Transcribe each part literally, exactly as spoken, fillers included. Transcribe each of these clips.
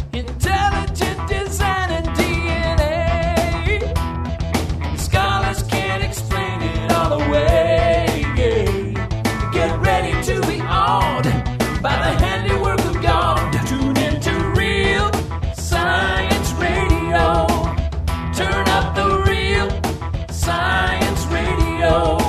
Intelligent design and D N A. Scholars can't explain it all away. Get ready to be awed by the handiwork of God. Tune into Real Science Radio. Turn up the Real Science Radio.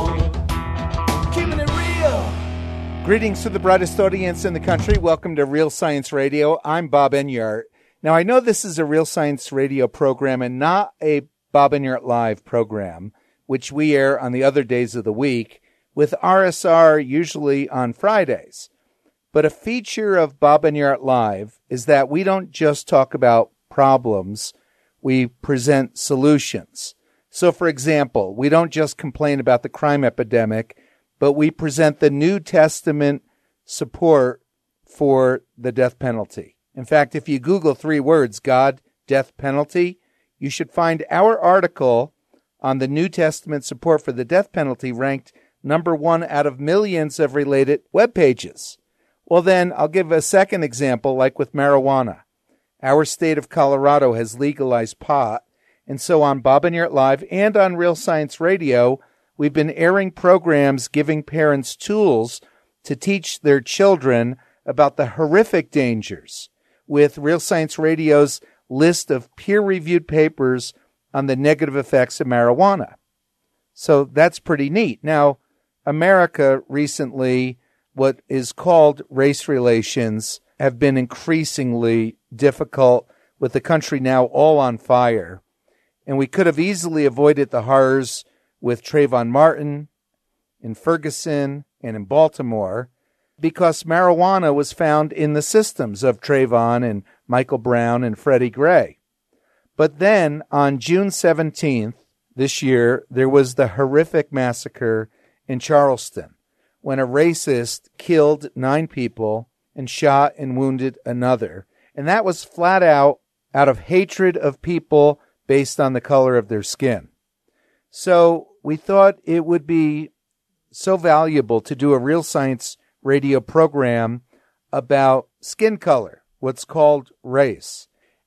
Keeping it real. Greetings to the brightest audience in the country. Welcome to Real Science Radio. I'm Bob Enyart. Now, I know this is a Real Science Radio program and not a Bob Enyart Live program, which we air on the other days of the week, with R S R usually on Fridays. But a feature of Bob Enyart Live is that we don't just talk about problems, we present solutions. So, for example, we don't just complain about the crime epidemic, but we present the New Testament support for the death penalty. In fact, if you Google three words, God, death penalty, you should find our article on the New Testament support for the death penalty ranked number one out of millions of related web pages. Well, then I'll give a second example, like with marijuana. Our state of Colorado has legalized pot, and so on Bob Enyart Live and on Real Science Radio, we've been airing programs giving parents tools to teach their children about the horrific dangers, with Real Science Radio's list of peer-reviewed papers on the negative effects of marijuana. So that's pretty neat. Now, America recently, what is called race relations, have been increasingly difficult, with the country now all on fire. And we could have easily avoided the horrors with Trayvon Martin in Ferguson and in Baltimore, because marijuana was found in the systems of Trayvon and Michael Brown and Freddie Gray. But then on June seventeenth this year, there was the horrific massacre in Charleston, when a racist killed nine people and shot and wounded another. And that was flat out out of hatred of people based on the color of their skin. So we thought it would be so valuable to do a Real Science Radio program about skin color, what's called race.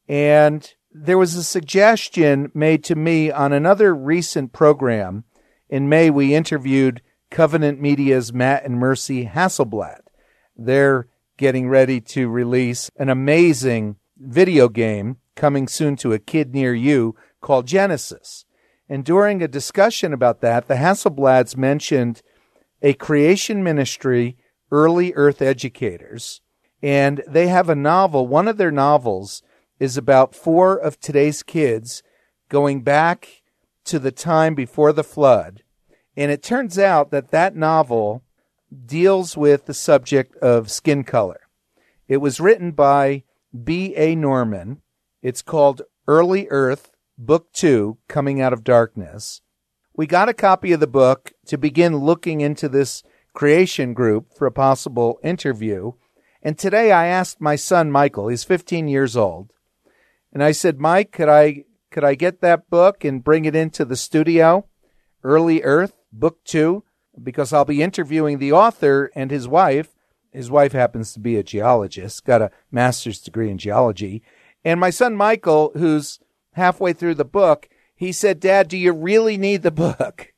And there was a suggestion made to me on another recent program. In May, we interviewed Covenant Media's Matt and Mercy Hasselblad. They're getting ready to release an amazing video game coming soon to a kid near you called Genesis. And during a discussion about that, the Hasselblads mentioned a creation ministry, Early Earth Educators, and they have a novel. One of their novels is about four of today's kids going back to the time before the flood. And it turns out that that novel deals with the subject of skin color. It was written by B A Norman. It's called Early Earth, Book Two, Coming Out of Darkness. We got a copy of the book to begin looking into this creation group for a possible interview. And today I asked my son, Michael, he's fifteen years old, and I said, Mike, could I could I get that book and bring it into the studio, Early Earth, Book Two, because I'll be interviewing the author and his wife. His wife happens to be a geologist, got a master's degree in geology. And my son, Michael, who's halfway through the book, he said, Dad, do you really need the book?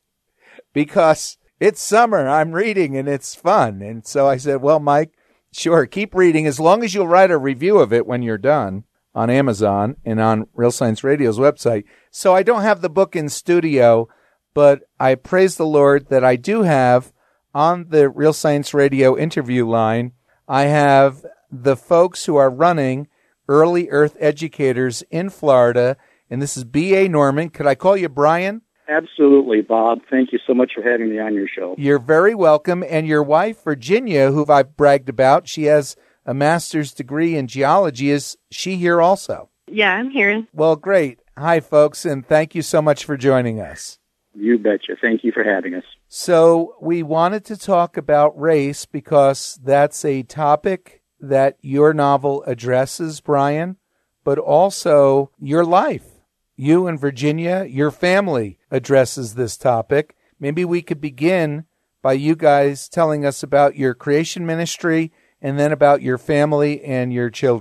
Because it's summer, I'm reading, and it's fun. And so I said, well, Mike, sure, keep reading as long as you'll write a review of it when you're done on Amazon and on Real Science Radio's website. So I don't have the book in studio, but I praise the Lord that I do have on the Real Science Radio interview line, I have the folks who are running Early Earth Educators in Florida, and this is B A Norman. Could I call you Brian? Absolutely, Bob. Thank you so much for having me on your show. You're very welcome. And your wife, Virginia, who I've bragged about, she has a master's degree in geology. Is she here also? Yeah, I'm here. Well, great. Hi, folks, and thank you so much for joining us. You betcha. Thank you for having us. So we wanted to talk about race because that's a topic that your novel addresses, Brian, but also your life. You and Virginia, your family addresses this topic. Maybe we could begin by you guys telling us about your creation ministry and then about your family and your children.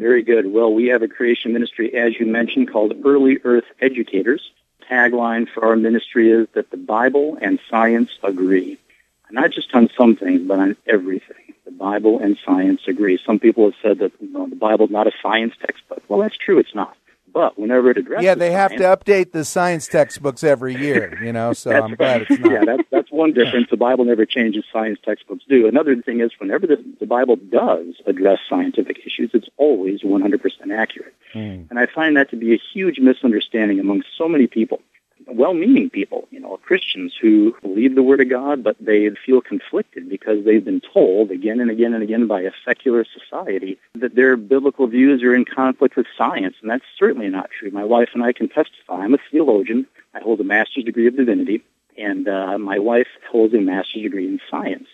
Very good. Well, we have a creation ministry, as you mentioned, called Early Earth Educators. Tagline for our ministry is that the Bible and science agree. Not just on some things, but on everything. The Bible and science agree. Some people have said that, you know, the Bible is not a science textbook. Well, that's true, it's not. But whenever it addresses Yeah, they have science, to update the science textbooks every year, you know, so I'm glad it's not. Yeah, that's, that's one difference. The Bible never changes, science textbooks do. Another thing is whenever the, the Bible does address scientific issues, it's always one hundred percent accurate. Mm. And I find that to be a huge misunderstanding among so many people. Well-meaning people, you know, Christians who believe the Word of God, but they feel conflicted because they've been told again and again and again by a secular society that their biblical views are in conflict with science, and that's certainly not true. My wife and I can testify. I'm a theologian. I hold a master's degree of divinity, and uh, my wife holds a master's degree in science.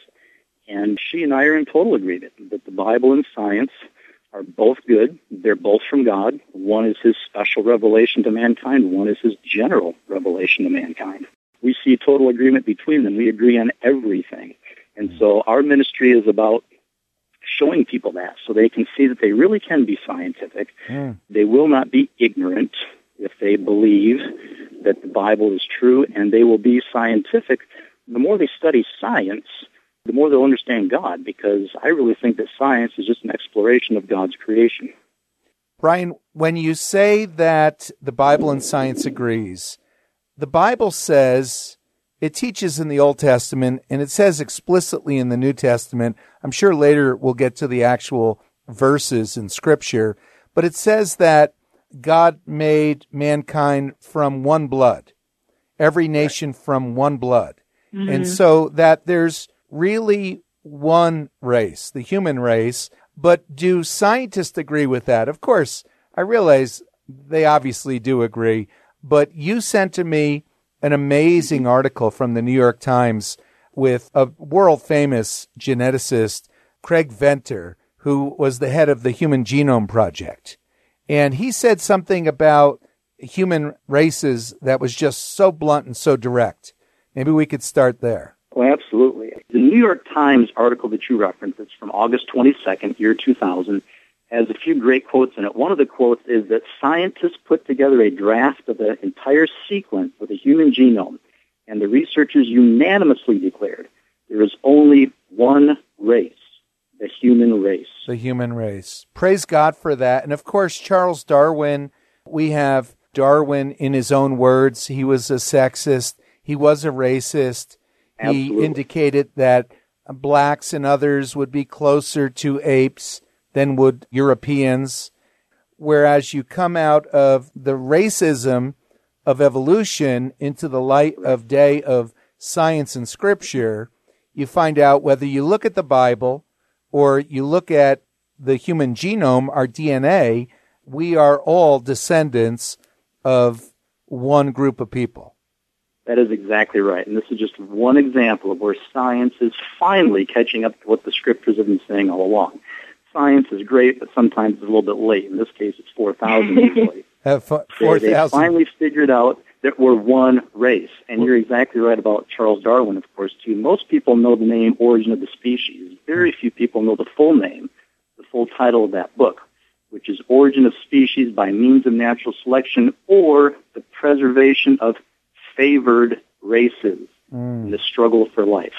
And she and I are in total agreement that the Bible and science are both good. They're both from God. One is his special revelation to mankind. One is his general revelation to mankind. We see total agreement between them. We agree on everything. And so our ministry is about showing people that so they can see that they really can be scientific. Mm. They will not be ignorant if they believe that the Bible is true, and they will be scientific. The more they study science, the more they'll understand God, because I really think that science is just an exploration of God's creation. Brian, when you say that the Bible and science agrees, the Bible says, it teaches in the Old Testament, and it says explicitly in the New Testament. I'm sure later we'll get to the actual verses in Scripture, but it says that God made mankind from one blood, every nation from one blood. Mm-hmm. And so that there's really one race, the human race. But do scientists agree with that? Of course, I realize they obviously do agree. But you sent to me an amazing article from the New York Times with a world-famous geneticist, Craig Venter, who was the head of the Human Genome Project. And he said something about human races that was just so blunt and so direct. Maybe we could start there. Well, absolutely. The New York Times article that you referenced, it's from August twenty-second, year two thousand, has a few great quotes in it. One of the quotes is that scientists put together a draft of the entire sequence of the human genome, and the researchers unanimously declared there is only one race, the human race. The human race. Praise God for that. And of course, Charles Darwin, we have Darwin in his own words. He was a sexist. He was a racist. Absolutely. He indicated that blacks and others would be closer to apes than would Europeans, whereas you come out of the racism of evolution into the light of day of science and Scripture, you find out whether you look at the Bible or you look at the human genome, our D N A, we are all descendants of one group of people. That is exactly right. And this is just one example of where science is finally catching up to what the Scriptures have been saying all along. Science is great, but sometimes it's a little bit late. In this case, it's four thousand years late. Uh, four thousand. They, they finally figured out that we're one race. And you're exactly right about Charles Darwin, of course, too. Most people know the name Origin of the Species. Very few people know the full name, the full title of that book, which is Origin of Species by Means of Natural Selection, or the Preservation of Favored Races mm. in the Struggle for Life.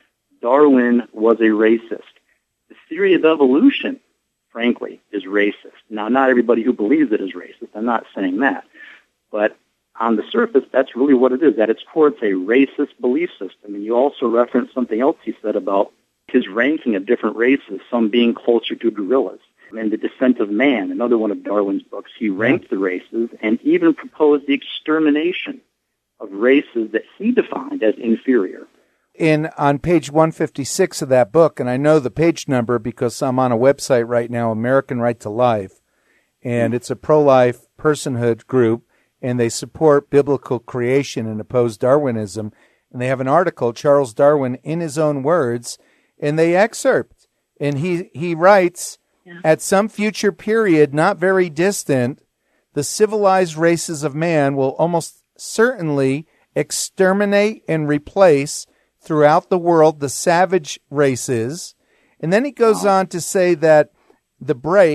Darwin was a racist. The theory of evolution, frankly, is racist. Now, not everybody who believes it is racist. I'm not saying that. But on the surface, that's really what it is. At its core, it's a racist belief system. And you also referenced something else he said about his ranking of different races, some being closer to gorillas. And The Descent of Man, another one of Darwin's books, he ranked the races and even proposed the extermination of races that he defined as inferior. In on page one fifty-six of that book, and I know the page number because I'm on a website right now, American Right to Life, and it's a pro-life personhood group, and they support biblical creation and oppose Darwinism. And they have an article, Charles Darwin, in his own words, and they excerpt. And he, he writes, yeah. At some future period, not very distant, the civilized races of man will almost certainly exterminate and replace throughout the world the savage races. And then he goes wow. on to say that the break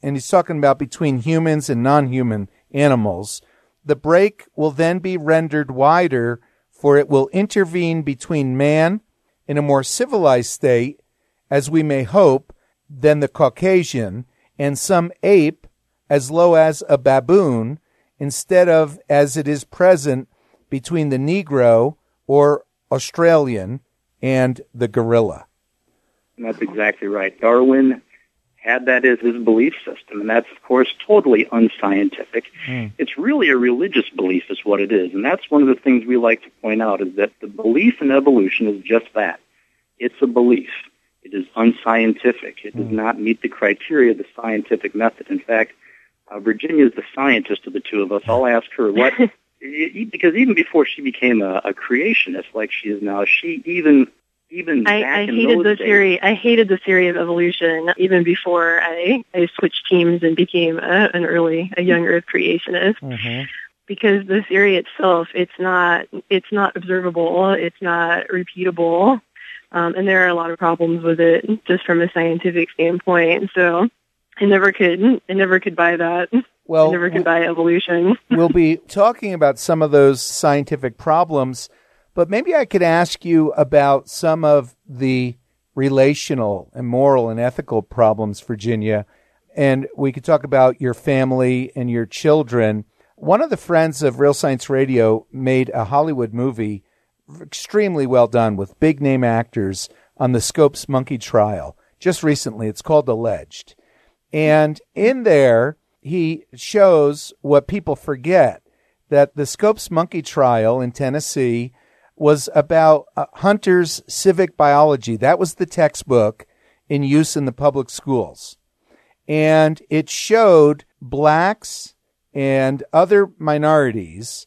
and he's talking about between humans and non-human animals, the break will then be rendered wider, for it will intervene between man in a more civilized state, as we may hope, than the Caucasian, and some ape as low as a baboon, instead of as it is present between the Negro or Australian and the gorilla. And that's exactly right. Darwin had that as his belief system, and that's, of course, totally unscientific. Mm. It's really a religious belief is what it is, and that's one of the things we like to point out, is that the belief in evolution is just that. It's a belief. It is unscientific. It mm. does not meet the criteria of the scientific method. In fact, uh, Virginia is the scientist of the two of us. I'll ask her what, because even before she became a, a creationist like she is now, she even... Even I, I hated the theory. I hated the theory of evolution even before I, I switched teams and became a, an early, a young Earth creationist. Mm-hmm. Because the theory itself, it's not, it's not observable. It's not repeatable, um, and there are a lot of problems with it just from a scientific standpoint. So I never could, I never could buy that. Well, I never could buy evolution. We'll be talking about some of those scientific problems. But maybe I could ask you about some of the relational and moral and ethical problems, Virginia, and we could talk about your family and your children. One of the friends of Real Science Radio made a Hollywood movie, extremely well done, with big-name actors on the Scopes monkey trial just recently. It's called Alleged. And in there, he shows what people forget, that the Scopes monkey trial in Tennessee was about uh, Hunter's civic biology. That was the textbook in use in the public schools. And it showed blacks and other minorities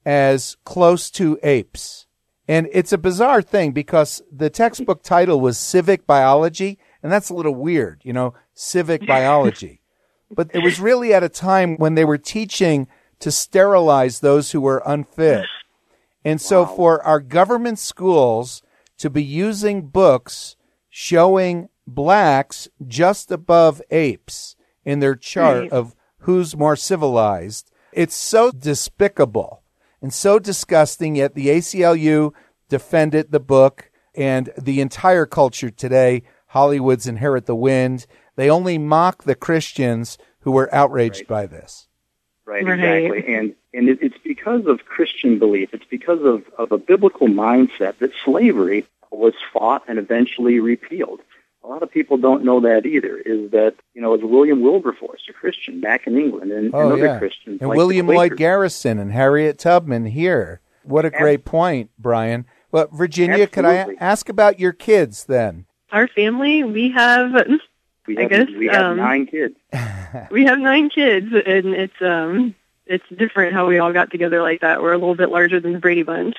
as close to apes. And it's a bizarre thing because the textbook title was Civic Biology, and that's a little weird, you know, civic biology. But it was really at a time when they were teaching to sterilize those who were unfit. And so wow. for our government schools to be using books showing blacks just above apes in their chart right. of who's more civilized, it's so despicable and so disgusting, yet the A C L U defended the book, and the entire culture today, Hollywood's Inherit the Wind, they only mock the Christians who were outraged right. by this. Right, exactly. And and it, it's because of Christian belief. It's because of, of a biblical mindset that slavery was fought and eventually repealed. A lot of people don't know that either, is that, you know, it was William Wilberforce, a Christian back in England, and, oh, and other yeah. Christians. And like William Lloyd Garrison and Harriet Tubman here. What a great point, Brian. Well, Virginia, Absolutely. could I ask about your kids then? Our family, we have... We have, I guess we have um, nine kids. We have nine kids, and it's um it's different how we all got together like that. We're a little bit larger than the Brady Bunch.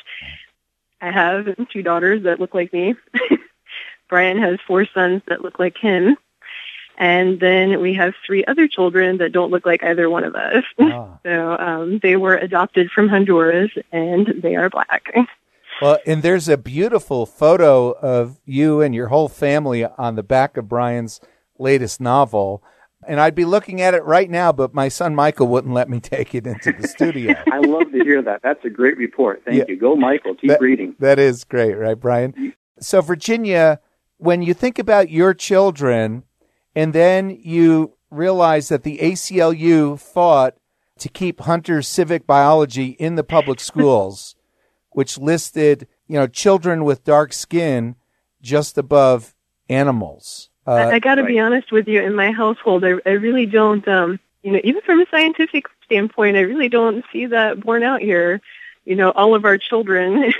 I have two daughters that look like me. Brian has four sons that look like him. And then we have three other children that don't look like either one of us. Oh. So um, they were adopted from Honduras, and they are black. Well, and there's a beautiful photo of you and your whole family on the back of Brian's latest novel, and I'd be looking at it right now, but my son Michael wouldn't let me take it into the studio. I love to hear that. That's a great report. Thank yeah. you. Go, Michael. Keep that, reading. That is great, right, Brian? So, Virginia, when you think about your children, and then you realize that the A C L U fought to keep Hunter's civic biology in the public schools, which listed, you know, children with dark skin just above animals. Uh, I, I got to right. be honest with you. In my household, I, I really don't, um, you know, even from a scientific standpoint, I really don't see that borne out here. You know, all of our children,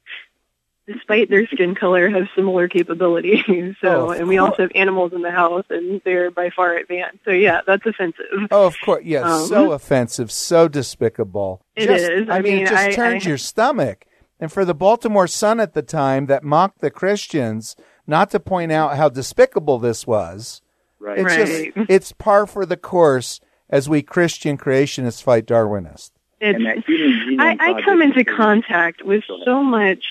despite their skin color, have similar capabilities. So, oh, and we also have animals in the house, and they're by far advanced. So, yeah, that's offensive. Oh, of course. Yeah, um, so offensive, so despicable. It just, is. I, I mean, mean, it just I, turns I, your stomach. And for the Baltimore Sun at the time that mocked the Christians, not to point out how despicable this was, right. it's right. just, it's par for the course as we Christian creationists fight Darwinists. It's, I, I come into contact with so much,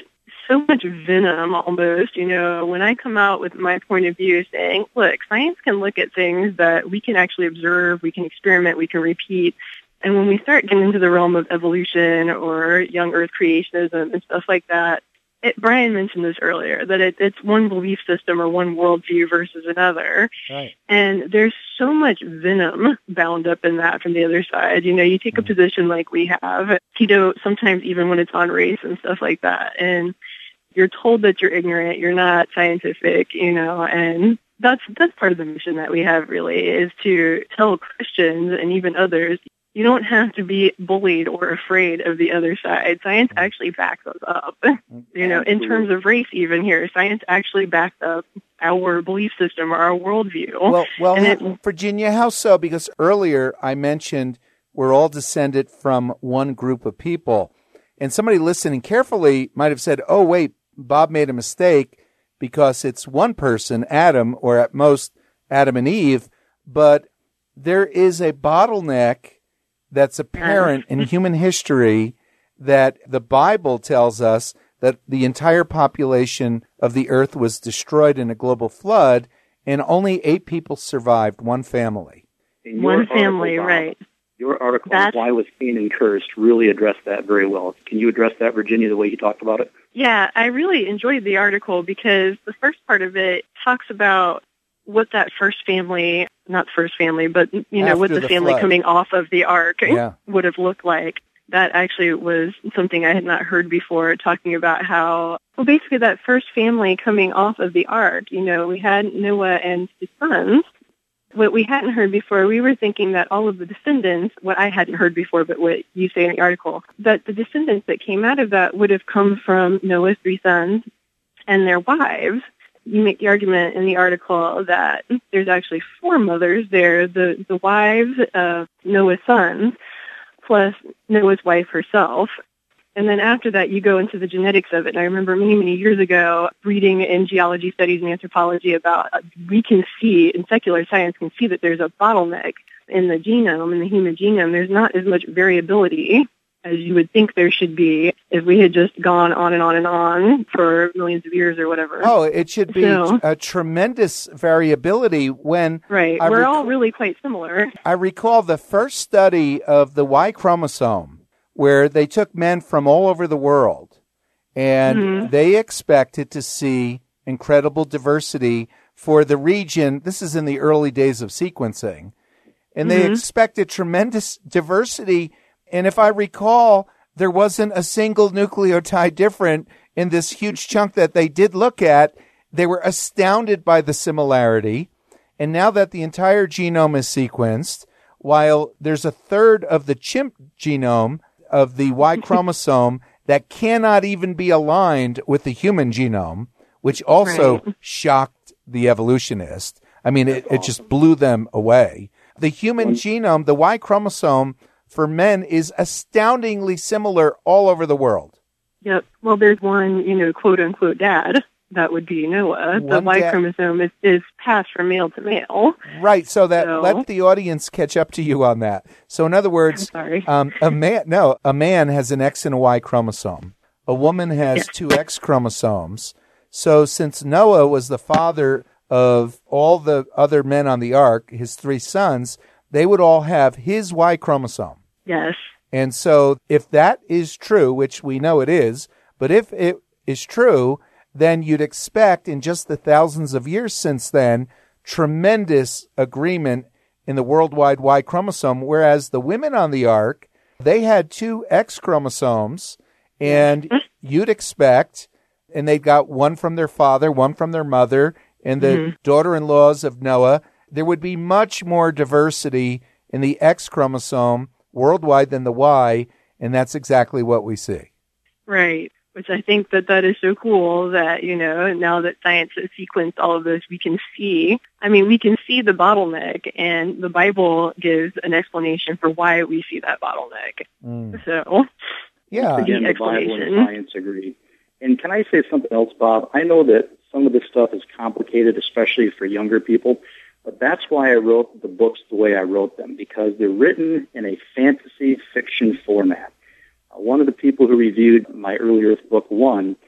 so much venom almost. You know, when I come out with my point of view saying, look, science can look at things that we can actually observe, we can experiment, we can repeat. And when we start getting into the realm of evolution or young earth creationism and stuff like that, it, Brian mentioned this earlier, that it, it's one belief system or one worldview versus another. Right. And there's so much venom bound up in that from the other side. You know, you take a position like we have, you know, sometimes even when it's on race and stuff like that, and you're told that you're ignorant, you're not scientific, you know, and that's that's part of the mission that we have, really, is to tell Christians and even others, you don't have to be bullied or afraid of the other side. Science actually backs us up. You know, in terms of race even here, science actually backs up our belief system or our worldview. Well, well, and it, Virginia, how so? Because earlier I mentioned we're all descended from one group of people. And somebody listening carefully might have said, oh, wait, Bob made a mistake because it's one person, Adam, or at most Adam and Eve. But there is a bottleneck that's apparent in human history, that the Bible tells us that the entire population of the earth was destroyed in a global flood, and only eight people survived, one family. One family, Bob, right. Your article, That's, Why Was Cain and Cursed, really addressed that very well. Can you address that, Virginia, the way you talked about it? Yeah, I really enjoyed the article because the first part of it talks about what that first family, not first family, but, you know, After what the, the family flood. coming off of the ark Yeah. would have looked like. That actually was something I had not heard before, talking about how, well, basically that first family coming off of the ark, you know, we had Noah and his sons. What we hadn't heard before, we were thinking that all of the descendants, what I hadn't heard before, but what you say in the article, that the descendants that came out of that would have come from Noah's three sons and their wives. You make the argument in the article that there's actually four mothers there, the, the wives of Noah's sons, plus Noah's wife herself. And then after that, you go into the genetics of it. And I remember many, many years ago reading in geology studies and anthropology about, uh, we can see, in secular science, can see that there's a bottleneck in the genome, in the human genome. There's not as much variability as you would think there should be if we had just gone on and on and on for millions of years or whatever. Oh, it should be So, a tremendous variability when... right. I We're rec- all really quite similar. I recall the first study of the Y chromosome, where they took men from all over the world, and Mhm. they expected to see incredible diversity for the region. This is in the early days of sequencing. And they Mhm. expected tremendous diversity. And if I recall, there wasn't a single nucleotide different in this huge chunk that they did look at. They were astounded by the similarity. And now that the entire genome is sequenced, while there's a third of the chimp genome of the Y chromosome that cannot even be aligned with the human genome, which also Right. shocked the evolutionist. I mean, it, it just blew them away. The human genome, the Y chromosome for men, is astoundingly similar all over the world. Yep. Well, there's one, you know, quote unquote dad. That would be Noah. The One Y dad- chromosome is, is passed from male to male. Right, so that So- let the audience catch up to you on that. So in other words, I'm sorry. um, a man no, a man has an X and a Y chromosome. A woman has Yeah. two X chromosomes. So since Noah was the father of all the other men on the ark, his three sons, they would all have his Y chromosome. Yes. And so if that is true, which we know it is, but if it is true, then you'd expect in just the thousands of years since then, tremendous agreement in the worldwide Y chromosome, whereas the women on the ark, they had two X chromosomes, and you'd expect, and they got one from their father, one from their mother, and the Mhm. daughter-in-laws of Noah, there would be much more diversity in the X chromosome worldwide than the Y, and that's exactly what we see. Right. Which I think that that is so cool that, you know, now that science has sequenced all of this, we can see, I mean, we can see the bottleneck, and the Bible gives an explanation for why we see that bottleneck. Mm. So, Yeah. Again, the Bible and explanation. science agree. And can I say something else, Bob? I know that some of this stuff is complicated, especially for younger people, but that's why I wrote the books the way I wrote them, because they're written in a fantasy fiction format. Uh, one of the people who reviewed my earlier book one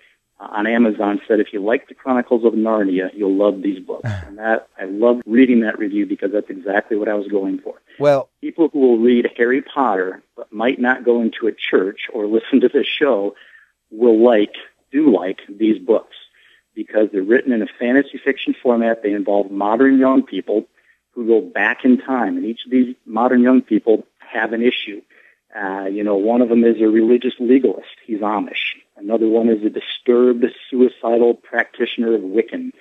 on Amazon said, if you like the Chronicles of Narnia, you'll love these books. And that I loved reading that review because that's exactly what I was going for. Well, people who will read Harry Potter but might not go into a church or listen to this show will like, do like these books because they're written in a fantasy fiction format. They involve modern young people who go back in time, and each of these modern young people have an issue. Uh, you know, one of them is a religious legalist. He's Amish. Another one is a disturbed, suicidal practitioner of Wiccan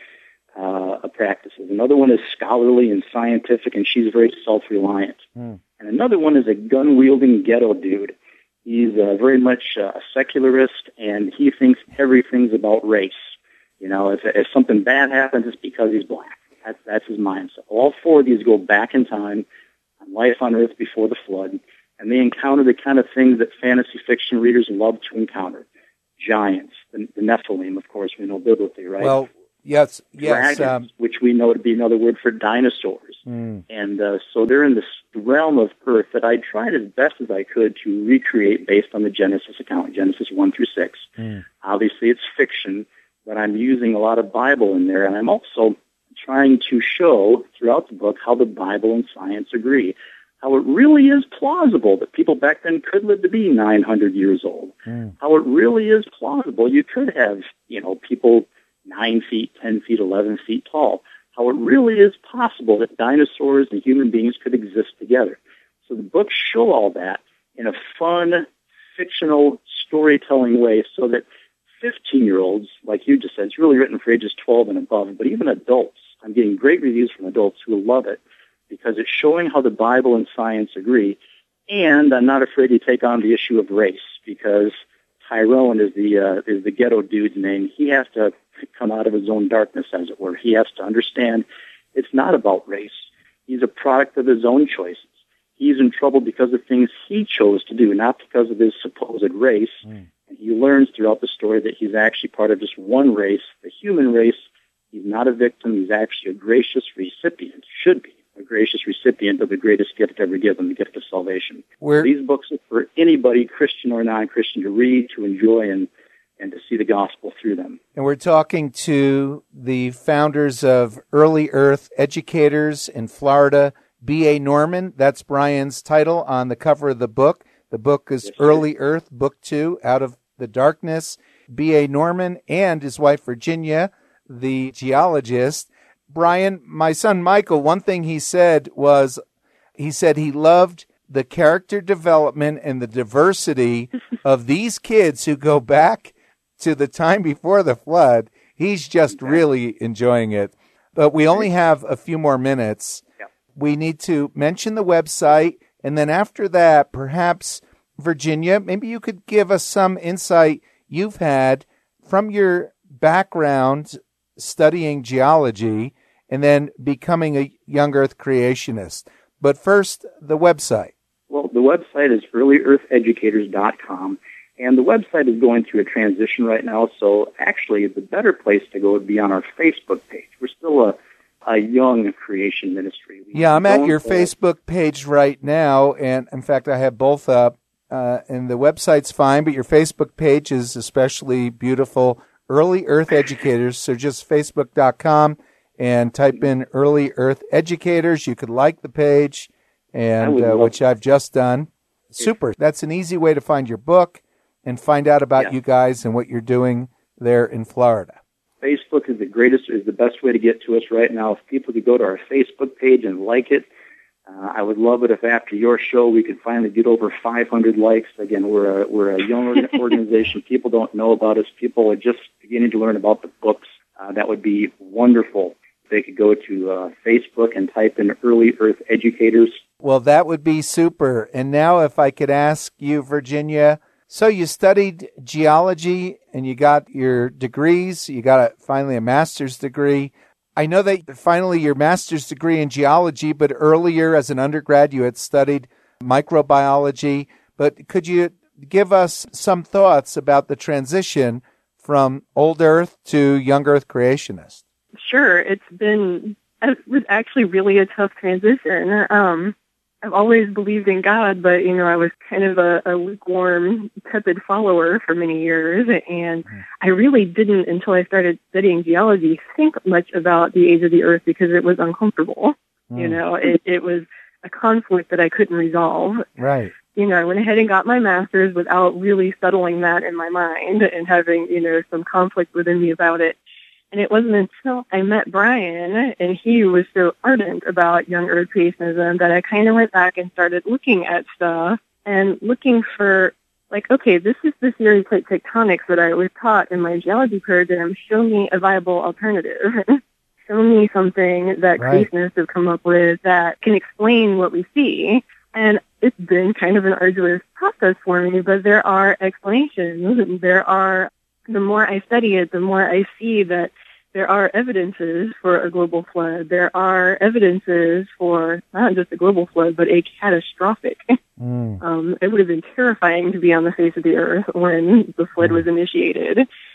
uh, practices. Another one is scholarly and scientific, and she's very self-reliant. Mm. And another one is a gun-wielding ghetto dude. He's uh, very much uh, a secularist, and he thinks everything's about race. You know, if, if something bad happens, it's because he's black. That's, that's his mindset. All four of these go back in time, on life on Earth before the flood, and they encounter the kind of things that fantasy fiction readers love to encounter. Giants, the, the Nephilim, of course, we know biblically, right? Well, yes, yes. Dragons, um, which we know to be another word for dinosaurs. Mm. And uh, so they're in this realm of Earth that I tried as best as I could to recreate based on the Genesis account, Genesis one through six. Mm. Obviously, it's fiction, but I'm using a lot of Bible in there, and I'm also trying to show throughout the book how the Bible and science agree, how it really is plausible that people back then could live to be nine hundred years old, mm. how it really is plausible you could have, you know, people nine feet, ten feet, eleven feet tall, how it really is possible that dinosaurs and human beings could exist together. So the books show all that in a fun, fictional, storytelling way so that fifteen-year-olds, like you just said, it's really written for ages twelve and above, but even adults, I'm getting great reviews from adults who love it because it's showing how the Bible and science agree, and I'm not afraid to take on the issue of race because Tyrone is the uh, is the ghetto dude's name. He has to come out of his own darkness, as it were. He has to understand it's not about race. He's a product of his own choices. He's in trouble because of things he chose to do, not because of his supposed race. Mm. And he learns throughout the story that he's actually part of just one race, the human race. He's not a victim. He's actually a gracious recipient, should be a gracious recipient of the greatest gift ever given, the gift of salvation. We're, These books are for anybody, Christian or non-Christian, to read, to enjoy, and, and to see the gospel through them. And we're talking to the founders of Early Earth Educators in Florida, B A. Norman. That's Brian's title on the cover of the book. The book is yes, Early Earth, Book Two, Out of the Darkness. B A. Norman and his wife, Virginia, the geologist. Brian, my son Michael, one thing he said was, he said he loved the character development and the diversity of these kids who go back to the time before the flood. He's just really enjoying it. But we only have a few more minutes. Yeah. We need to mention the website, and then after that, perhaps, Virginia, maybe you could give us some insight you've had from your background studying geology and then becoming a young earth creationist. But first, the website. Well, the website is early earth educators dot com, and the website is going through a transition right now, so actually the better place to go would be on our Facebook page. We're still a, a young creation ministry. We yeah, I'm at your uh, Facebook page right now, and in fact, I have both up, uh, and the website's fine, but your Facebook page is especially beautiful, Early Earth Educators, so just facebook dot com. And type in Early Earth Educators. You could like the page, and uh, which I've just done. Super. That's an easy way to find your book and find out about yeah. you guys and what you're doing there in Florida. Facebook is the greatest, is the best way to get to us right now. If people could go to our Facebook page and like it, uh, I would love it if after your show we could finally get over five hundred likes. Again, we're a, we're a young organization. People don't know about us. People are just beginning to learn about the books. Uh, that would be wonderful. They could go to uh, Facebook and type in Early Earth Educators. Well, that would be super. And now if I could ask you, Virginia, so you studied geology and you got your degrees. You got a, finally a master's degree. I know that finally your master's degree in geology, but earlier as an undergrad you had studied microbiology. But could you give us some thoughts about the transition from old Earth to young Earth creationist? Sure. It's been, it was actually really a tough transition. Um, I've always believed in God, but, you know, I was kind of a, a lukewarm, tepid follower for many years. And I really didn't, until I started studying geology, think much about the age of the Earth because it was uncomfortable. Mm. You know, it, it was a conflict that I couldn't resolve. Right. You know, I went ahead and got my master's without really settling that in my mind and having, you know, some conflict within me about it. And it wasn't until I met Brian, and he was so ardent about young Earth creationism, that I kind of went back and started looking at stuff and looking for, like, okay, this is the theory of plate tectonics that I was taught in my geology program. Show me a viable alternative. Show me something that Right. creationists have come up with that can explain what we see. And it's been kind of an arduous process for me, but there are explanations. There are, the more I study it, the more I see that there are evidences for a global flood. There are evidences for not just a global flood, but a catastrophic. Mm. Um, it would have been terrifying to be on the face of the Earth when the flood mm. was initiated.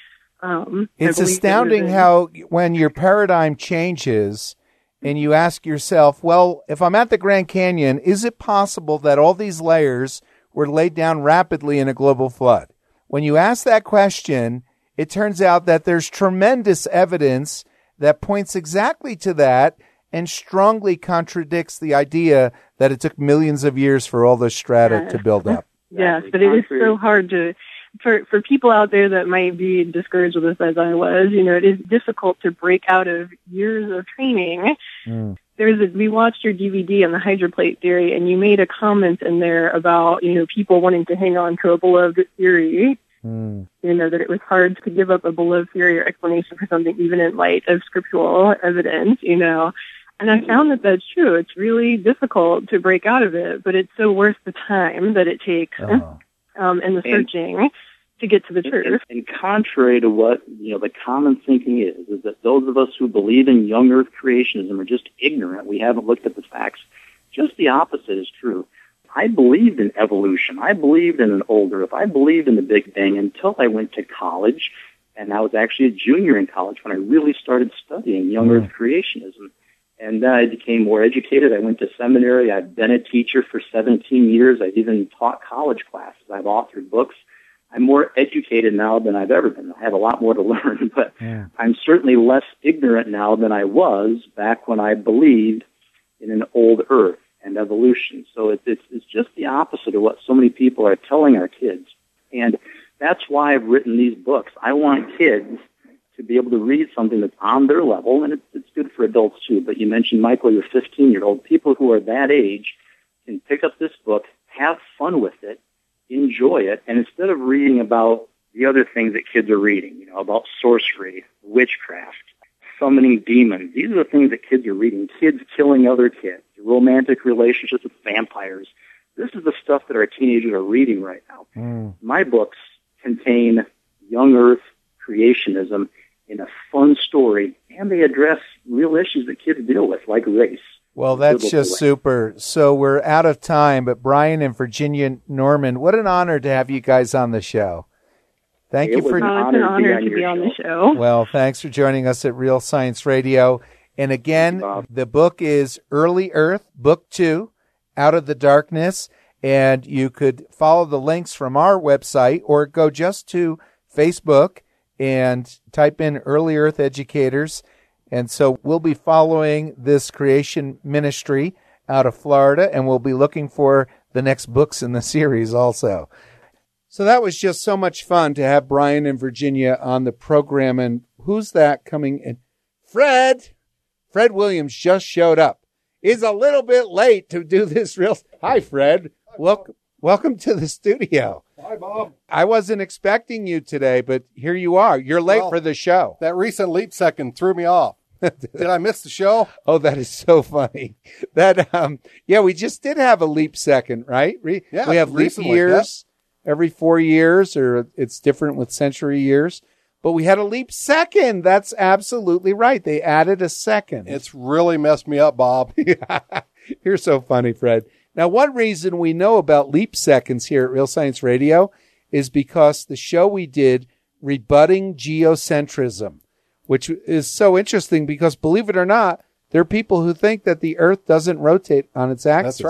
Um, it's astounding it how when your paradigm changes and you ask yourself, well, if I'm at the Grand Canyon, is it possible that all these layers were laid down rapidly in a global flood? When you ask that question, it turns out that there's tremendous evidence that points exactly to that and strongly contradicts the idea that it took millions of years for all those strata yes. to build up. Yes, but it is so hard to, for, for people out there that might be discouraged with this as I was, you know, it is difficult to break out of years of training. Mm. There's a, we watched your D V D on the hydroplate theory, and you made a comment in there about, you know, people wanting to hang on to a beloved theory. Mm. You know, that it was hard to give up a beloved theory or explanation for something even in light of scriptural evidence, you know. And I found that that's true. It's really difficult to break out of it, but it's so worth the time that it takes oh. um, and the searching and, to get to the truth. And, and contrary to what, you know, the common thinking is, is that those of us who believe in young Earth creationism are just ignorant. We haven't looked at the facts. Just the opposite is true. I believed in evolution. I believed in an old Earth. I believed in the Big Bang until I went to college, and I was actually a junior in college when I really started studying young Earth creationism. And then I became more educated. I went to seminary. I've been a teacher for seventeen years. I've even taught college classes. I've authored books. I'm more educated now than I've ever been. I have a lot more to learn, but yeah. I'm certainly less ignorant now than I was back when I believed in an old Earth and evolution. So it's, it's it's just the opposite of what so many people are telling our kids. And that's why I've written these books. I want kids to be able to read something that's on their level, and it's, it's good for adults too. But you mentioned, Michael, you're fifteen-year-old. People who are that age can pick up this book, have fun with it, enjoy it, and instead of reading about the other things that kids are reading, you know, about sorcery, witchcraft, summoning demons. These are the things that kids are reading. Kids killing other kids, romantic relationships with vampires. This is the stuff that our teenagers are reading right now. Mm. My books contain young Earth creationism in a fun story, and they address real issues that kids deal with, like race. Well, that's just way. super. So we're out of time, but Brian and Virginia Norman, what an honor to have you guys on the show. Thank it you for... Oh, it's an honor to be on the show. Well, thanks for joining us at Real Science Radio. And again, the book is Early Earth, Book Two, Out of the Darkness. And you could follow the links from our website or go just to Facebook and type in Early Earth Educators. And so we'll be following this creation ministry out of Florida, and we'll be looking for the next books in the series also. So that was just so much fun to have Brian and Virginia on the program. And who's that coming in? Fred! Fred Williams just showed up. He's a little bit late to do this real... Hi, Fred. Hi, welcome, welcome to the studio. Hi, Bob. I wasn't expecting you today, but here you are. You're late well, for the show. That recent leap second threw me off. Did I miss the show? Oh, that is so funny. That um, yeah, we just did have a leap second, right? Re- yeah, we have leap recently, years yeah. every four years, or it's different with century years. But we had a leap second. That's absolutely right. They added a second. It's really messed me up, Bob. You're so funny, Fred. Now, one reason we know about leap seconds here at Real Science Radio is because the show we did, Rebutting Geocentrism, which is so interesting because, believe it or not, there are people who think that the Earth doesn't rotate on its axis. That's right.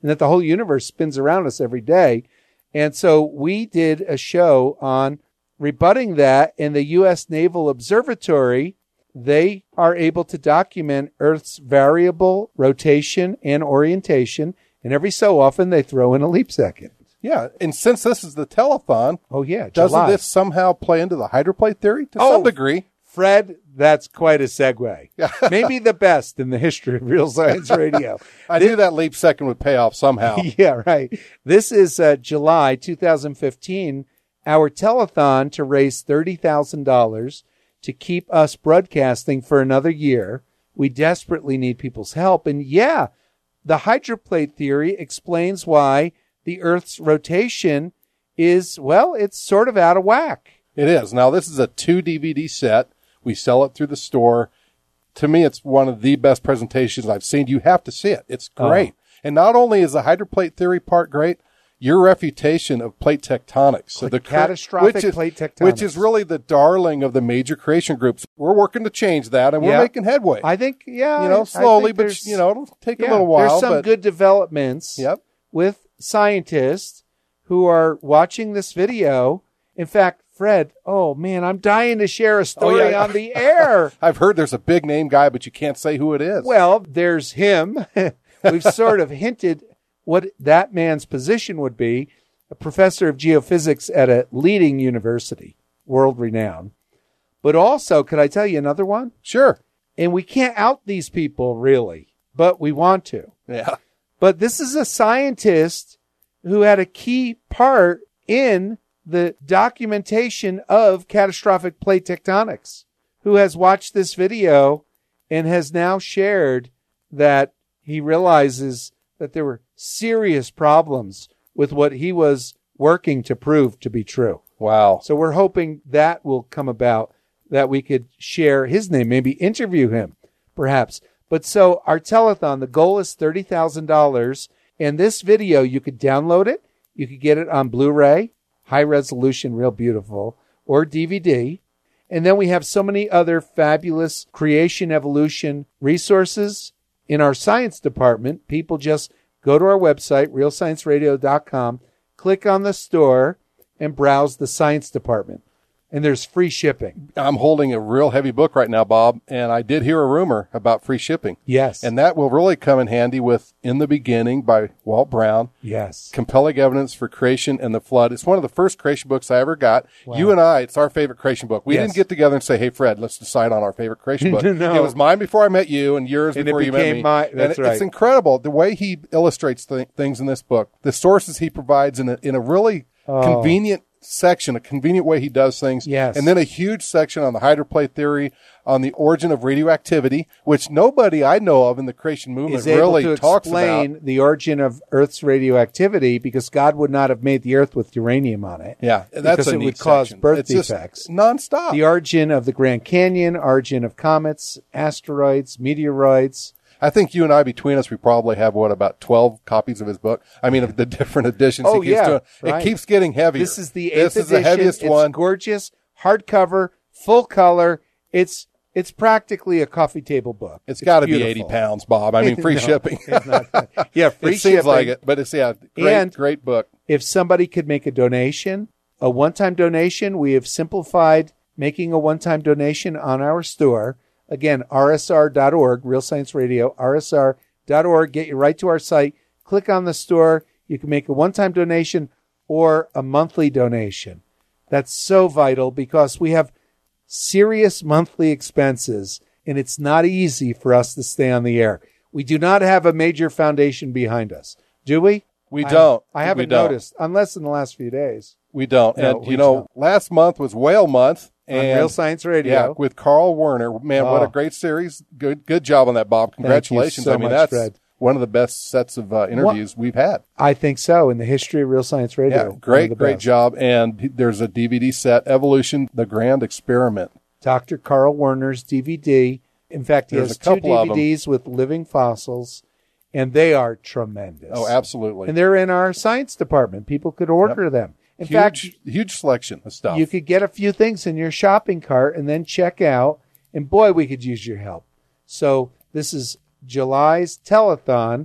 and that the whole universe spins around us every day. And so we did a show on rebutting that, in the U S Naval Observatory. They are able to document Earth's variable rotation and orientation, and every so often they throw in a leap second. Yeah, and since this is the telethon, Oh, yeah, doesn't July. this somehow play into the hydroplate theory to Oh. some degree? Fred, that's quite a segue. Maybe the best in the history of Real Science Radio. I knew that leap second would pay off somehow. Yeah, right. This is uh, July two thousand fifteen, our telethon to raise thirty thousand dollars to keep us broadcasting for another year. We desperately need people's help. And yeah, the hydroplate theory explains why the Earth's rotation is, well, it's sort of out of whack. It is. Now, this is a two D V D set. We sell it through the store. To me, it's one of the best presentations I've seen. You have to see it. It's great. Oh. And not only is the hydroplate theory part great, your refutation of plate tectonics. So the catastrophic which is, plate tectonics. Which is really the darling of the major creation groups. We're working to change that, and we're Yeah. making headway. I think, yeah. you know, I slowly, think but, there's- you know, it'll take yeah, a little while. There's some but, good developments Yep. with scientists who are watching this video. In fact, Fred, oh, man, I'm dying to share a story Oh, yeah. on the air. I've heard there's a big name guy, but you can't say who it is. Well, there's him. We've sort of hinted what that man's position would be. A professor of geophysics at a leading university, world renowned. But also, could I tell you another one? Sure. And we can't out these people, really, but we want to. Yeah. But this is a scientist who had a key part in the documentation of catastrophic plate tectonics, who has watched this video and has now shared that he realizes that there were serious problems with what he was working to prove to be true. Wow. So we're hoping that will come about, that we could share his name, maybe interview him, perhaps. But so our telethon, the goal is thirty thousand dollars. And this video, you could download it. You could get it on Blu-ray, high resolution, real beautiful, or D V D. And then we have so many other fabulous creation evolution resources in our science department. People just go to our website, real science radio dot com, click on the store, and browse the science department. And there's free shipping. I'm holding a real heavy book right now, Bob, and I did hear a rumor about free shipping. Yes. And that will really come in handy with In the Beginning by Walt Brown. Yes. Compelling Evidence for Creation and the Flood. It's one of the first creation books I ever got. Wow. You and I, it's our favorite creation book. We Yes. didn't get together and say, hey, Fred, let's decide on our favorite creation book. No. It was mine before I met you and yours And it before you met became me. my- and that's it- right. It's incredible the way he illustrates th- things in this book, the sources he provides in a, in a really Oh. convenient section, a convenient way he does things. Yes. And then a huge section on the hydroplate theory, on the origin of radioactivity, which nobody I know of in the creation movement Is able really to talks explain about. the origin of Earth's radioactivity, because God would not have made the Earth with uranium on it. Yeah, that's because a it neat would cause section. birth It's just defects. nonstop. The origin of the Grand Canyon, origin of comets, asteroids, meteoroids. I think you and I, between us, we probably have, what, about twelve copies of his book? I mean, of the different editions Oh, he keeps yeah, doing. right. It keeps getting heavier. This is the This eighth is edition. the heaviest it's one. gorgeous, hardcover, full color. It's it's practically a coffee table book. It's got to be beautiful. eighty pounds, Bob. I mean, free No, shipping. it's not. Yeah, free it shipping. seems like it, but it's, yeah, great, And- great book. If somebody could make a donation, a one-time donation, we have simplified making a one-time donation on our store. Again, R S R dot org, Real Science Radio, R S R dot org. Get you right to our site. Click on the store. You can make a one-time donation or a monthly donation. That's so vital because we have serious monthly expenses, and it's not easy for us to stay on the air. We do not have a major foundation behind us, do we? We I- don't. I We haven't don't. noticed, unless in the last few days. We don't. No, and, we you know, don't. last month was Whale Month. On And Real Science Radio. Yeah, with Carl Werner. Man, what Oh. a great series. Good good job on that, Bob. Congratulations. so I mean, much, that's Fred. one of the best sets of uh, interviews we've had. I think so, in the history of Real Science Radio. Yeah, One of great, the great best. job. And he- there's a D V D set, Evolution, The Grand Experiment. Doctor Carl Werner's D V D. In fact, he There's has a two couple of 'em. D V Ds with living fossils, and they are tremendous. Oh, absolutely. And they're in our science department. People could order them. In huge, fact, huge selection of stuff. you could get a few things in your shopping cart and then check out. And boy, we could use your help. So this is July's telethon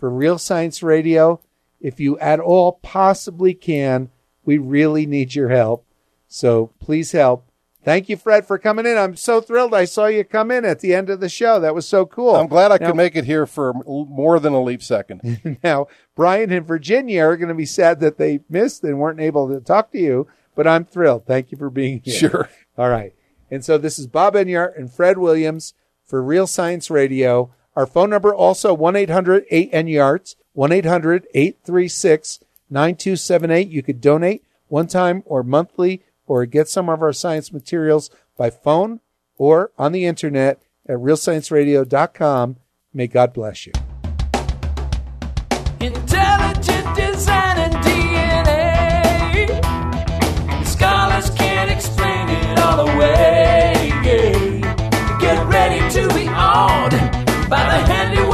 for Real Science Radio. If you at all possibly can, we really need your help. So please help. Thank you, Fred, for coming in. I'm so thrilled I saw you come in at the end of the show. That was so cool. I'm glad I now, could make it here for more than a leap second. Now, Brian and Virginia are going to be sad that they missed and weren't able to talk to you, but I'm thrilled. Thank you for being here. Sure. All right. And so this is Bob Enyart and Fred Williams for Real Science Radio. Our phone number also one eight hundred eight N Y A R T S, one eight hundred eight three six nine two seven eight. You could donate one time or monthly or get some of our science materials by phone or on the internet at real science radio dot com. May God bless you. Intelligent design and D N A. Scholars can't explain it all away. Get ready to be awed by the handiwork